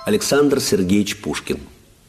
Александр Сергеевич Пушкин.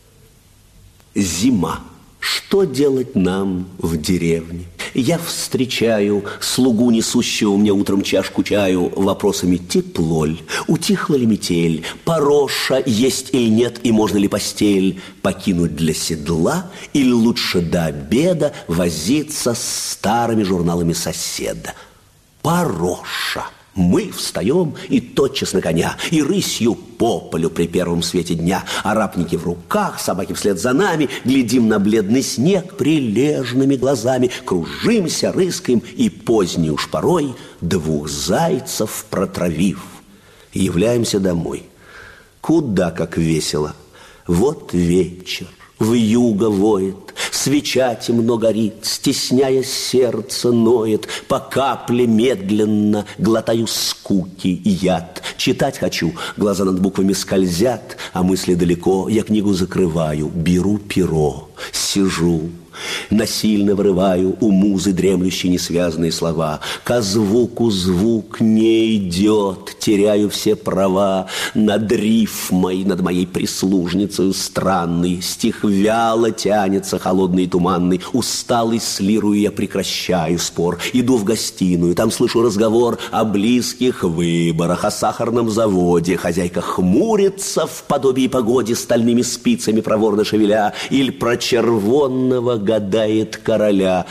Зима. Что делать нам в деревне? Я встречаю слугу, несущего мне утром чашку чаю, вопросами: тепло ль, утихла ли метель, пороша есть или нет, и можно ли постель покинуть для седла, или лучше до обеда возиться с старыми журналами соседа. Пороша. Мы встаем и тотчас на коня, и рысью по полю при первом свете дня. Арапники в руках, собаки вслед за нами, глядим на бледный снег прилежными глазами, кружимся, рыскаем, и поздней уж порой, 2 зайцев протравив, являемся домой. Куда как весело! Вот вечер, вьюга воет, свеча темно горит, стесняя сердце ноет, по капле медленно глотаю скуки и яд. Читать хочу, глаза над буквами скользят, а мысли далеко. Я книгу закрываю, беру перо, сижу, насильно вырываю у музы дремлющие несвязные слова. Ко звуку звук не идет, теряю все права над рифмой, над моей прислужницей странный. Стих вяло тянется, холодный и туманный. Усталый с лирою я прекращаю спор, иду в гостиную, там слышу разговор о близких выборах, о сахарном заводе. Хозяйка хмурится в подобии погоде, стальными спицами проворно шевеля, или про червонного гадает короля.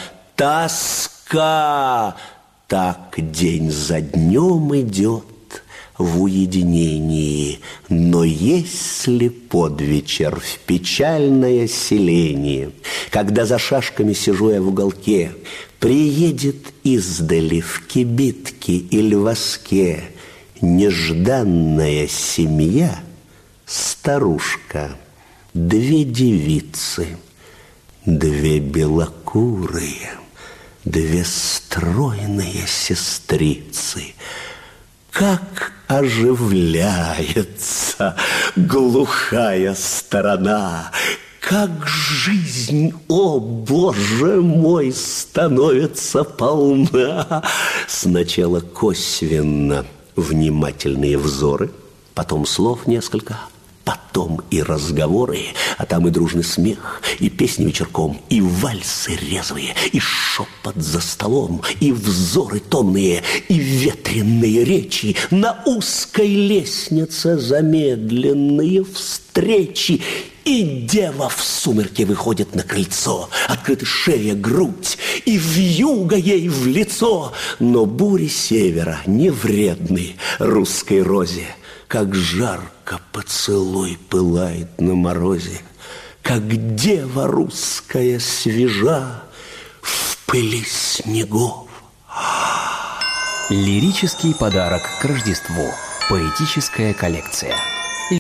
Тоска! Так день за днем идет в уединении. Но если под вечер в печальное селение, когда за шашками сижу я в уголке, приедет издали в кибитке или воске нежданная семья, старушка, 2 девицы, 2 белокурые, 2 стройные сестрицы. Как оживляется глухая сторона, как жизнь, о Боже мой, становится полна. Сначала косвенно внимательные взоры, потом слов несколько, потом и разговоры, а там и дружный смех, и песни вечерком, и вальсы резвые, и шепот за столом, и взоры томные, и ветреные речи, на узкой лестнице замедленные встречи. И дева в сумерке выходит на крыльцо, открыта шея, грудь, и вьюга ей в лицо. Но бури севера не вредны русской розе, как жарко поцелуй пылает на морозе, как дева русская свежа в пыли снегов. Лирический подарок к Рождеству. Поэтическая коллекция.